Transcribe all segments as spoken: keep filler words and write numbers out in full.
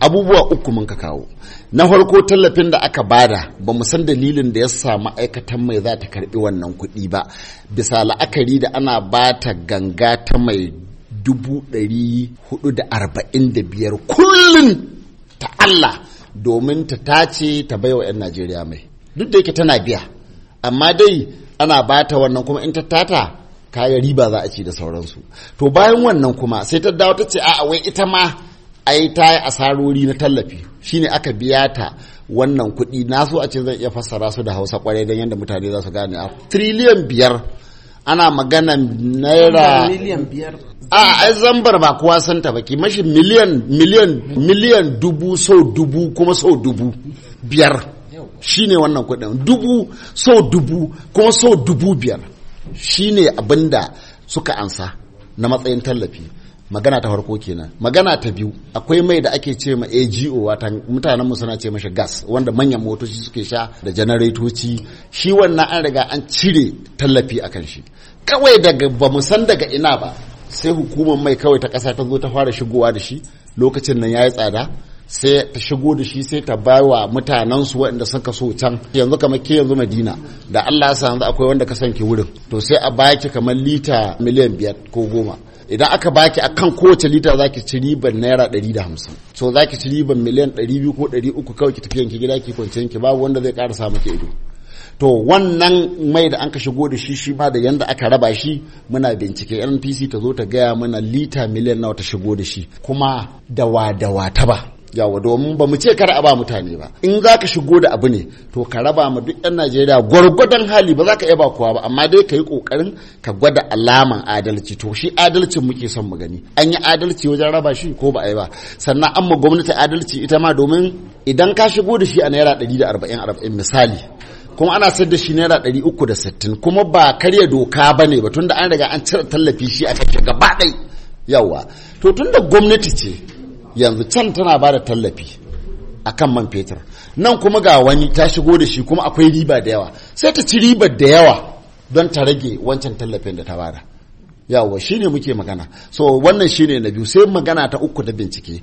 abubuwa uku mun ka kawo. Na farko tallafin da aka bada ba mu san dalilin da ya sa ma'aikatan mai za ta karbi wannan kuɗi ba, bisa la'akari da ana bata ganga ta mai dubu ɗari hudu da arba'in da biyar kullum ta Allah domin ta tace ta baiwa 'yan Najeriya mai, duk da yake tana biya, amma dai ana bata wannan kuma in ta tata kayan riba za a ci da sauransu. To bayan wannan kuma sai ta dawo ta ce a wai ita ma ai ta yi asarori na tallafi, shine aka biya ta wannan kuɗi. Na so a ce zan iya fassara su da Hausa kwarai don yadda mutane za su gane. A triliyan biyar ana magana naira miliyan biyar. A ai zambar ba kowa santa ba, ki mashi miliyan miliyan miliyan dubu sau dubu kuma sau dubu biyar shine wannan kuɗin, dubu sau dubu kuma sau dubu biyar shine abinda suka ansa na matsayin tallafi. Magana ta farko kenan. Magana ta biyu, akwai mai da ake ce ma A G O, wata mutanen mu suna ce mashi gas, wanda manyan motoci suke sha da janaretoci. Shi wannan an riga an cire tallafi akan shi, kawai daga ba mu san daga ina ba sai hukumar mai kawai ta ƙasa ta zo ta fara shigowa da shi. Lokacin nan yayi tsada, sai ta shigo da shi sai ta bawa mutanen su waɗanda suka so can. Yanzu kamar ke yanzu Madina da Allah ya sa yanzu akwai wanda ka sanke wurin, to sai a baki kamar lita miliyan biyar ko goma. Idan aka baki akan kowace lita zaki ci riban naira ɗari da hamsin, so zaki ci riban miliyan ɗari biyu ko ɗari uku kawai ki tafi yanki gida ki kwance yanki, babu wanda zai ƙara sa maki ido. To wannan mai da an ka shigo da shi shi ma da yanda aka raba shi muna bincike. N P C ta zo ta gaya mana lita miliyan nawa ta shigo da shi, kuma dawa dawa ta ba yawa, domin ba mu ce kar a ba mutane ba. In za ka shigo da abu ne to ka raba ma duk 'yan Najeriya gwargwadon hali, ba za ka iya ba kowa ba, amma dai ka yi ƙoƙarin ka gwada alaman adalci. To shi adalcin muke son mu gani, an yi adalci wajen raba shi ko ba a yi ba. Sannan an ma gwamnati adalci ita ma, domin idan ka shigo da shi a naira ɗari da arba'in arba'in misali, kuma ana sayar da shi naira ɗari uku da sittin, kuma ba karya doka ba ne ba, tunda an riga an cire tallafi shi a kake gaba ɗai yawa. To tunda gwamnati ce yanzu can tana ba da tallafi a kan man fetur, nan kuma ga wani ta shigo da shi kuma akwai riba da yawa, sai ta ci ribar da yawa don ta rage wancan tallafin da ta bada yawa. Shine muke magana. So wannan shine na biyu. Sai magana ta uku da bincike,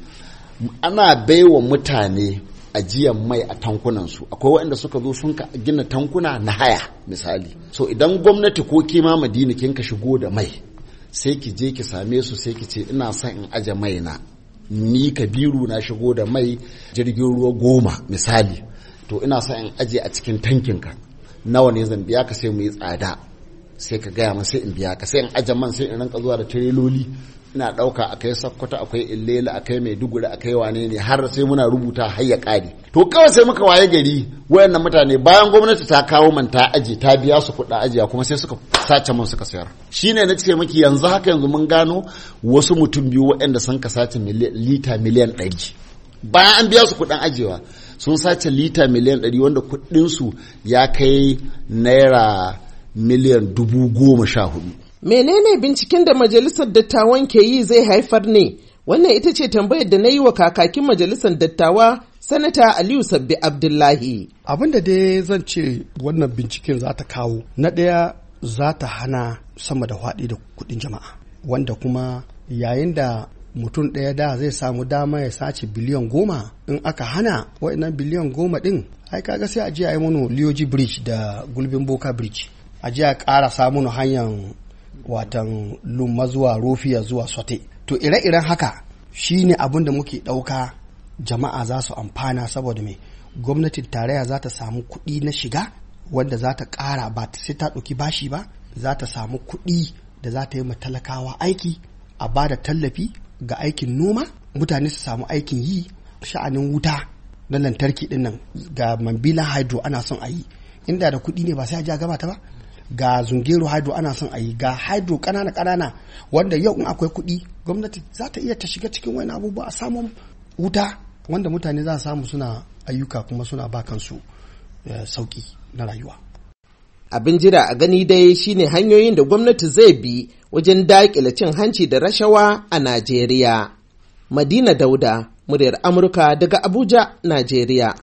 ana baiwa mutane ajiyan mai a tankunansu. Akwai waɗanda suka zo sun gina tankuna na haya misali. So idan gwamnati ko kima Madina kin ka shigo da mai, sai ki je ki same su sai ki ce ina son in aje mai na, ni Kabiru na shigo da mai jirgin ruwa goma misali, to ina son in aje a cikin tankinka, nawa ne zan biya ka? Sai mu yi tsada, sai ka gaya min sai in biya ka, sai in aje man, sai in ranka zuwa da tireloli ina ɗauka a kai Sokoto, akwai Illela, akai Maiduguri, akai wane ne, har sai muna rubuta har ya ƙare. To kawai sai muka waye gari wayannan mutane bayan gwamnati ta kawo man ta aje ta biya su kuɗa ajiya, kuma sai suka sace man suka sayar. Shine na ce miki yanzu haka yanzu mun gano wasu mutum biyu waɗanda sun ka sace lita miliyan ɗari. Bayan an biya su kuɗin ajiyewa sun sace lita miliyan ɗari, wanda kuɗinsu ya kai naira miliyan dubu goma sha hudu. Menene binciken da majalisar dattawan ke yi zai haifar ne? Wannan ita ce tambayar da na yi wa kakakin majalisar dattawa Sanata Aliyu Sabbi Abdullahi. Abin da dai zan ce wannan binciken za ta kawo, na ɗaya za ta hana sama da faɗi da kuɗin jama'a, wanda kuma yayin da mutum ɗaya da zai samu dama ya sace biliyan goma, in aka hana waɗannan biliyan goma ɗin, ai kaga sai a je a yi mana Liyoji Bridge da Gulbin Boka Bridge, a je a ƙara samun hanyar watan Lumma zuwa Rofiya zuwa Sote. To ire-iren haka shine abin da muke ɗauka jama'a za su amfana, saboda mai gwamnatin tarayya za ta samu kuɗi na shiga wanda za ta ƙara, ba sai ta ɗauki bashi ba, za ta samu kuɗi da za ta yi matalakawa aiki, a ba da tallafi ga aikin noma, mutane su samu aikin yi, sha'anin wuta na lantarki ɗin nan ga Mambila Hydro ana son a yi, inda da kuɗi ne ba sai a ji a gabata ba. Ga Zungeru Hydro ana son a yi, ga hydro ƙanana ƙanana wanda yau in akwai kuɗi gwamnati za ta iya ta shiga cikin wani abubuwa a samun wuta wanda mutane za su samu suna ayyuka kuma suna ba kansu sauki na rayuwa. Abin jira a gani dai shine hanyoyin da gwamnati zai bi wajen daƙile cin hanci da rashawa a Najeriya. Madina Dauda, muryar Amurka daga Abuja, Najeriya.